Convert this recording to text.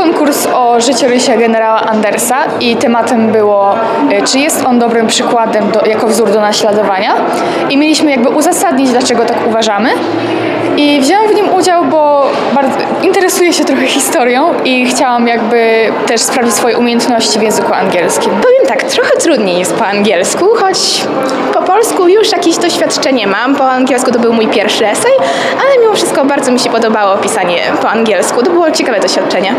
konkurs o życiorysie generała Andersa i tematem było, czy jest on dobrym przykładem jako wzór do naśladowania. I mieliśmy jakby uzasadnić, dlaczego tak uważamy. I wzięłam w nim udział, bo bardzo interesuję się trochę historią i chciałam jakby też sprawdzić swoje umiejętności w języku angielskim. Powiem tak, trochę trudniej jest po angielsku, choć po polsku już jakieś doświadczenie mam. Po angielsku to był mój pierwszy esej, ale mimo wszystko bardzo mi się podobało pisanie po angielsku. To było ciekawe doświadczenie.